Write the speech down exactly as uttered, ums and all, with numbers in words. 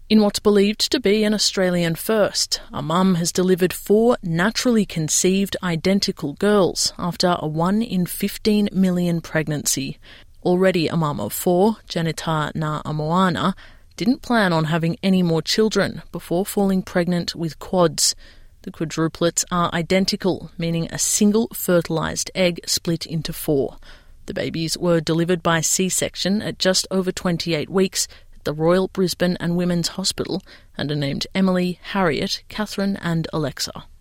In what's believed to be an Australian first, a mum has delivered four naturally conceived identical girls after a one in fifteen million pregnancy. Already a mum of four, Janita Na'amoana, didn't plan on having any more children before falling pregnant with quads. The quadruplets are identical, meaning a single fertilised egg split into four. The babies were delivered by C-section at just over twenty-eight weeks at the Royal Brisbane and Women's Hospital and are named Emily, Harriet, Catherine and Alexa.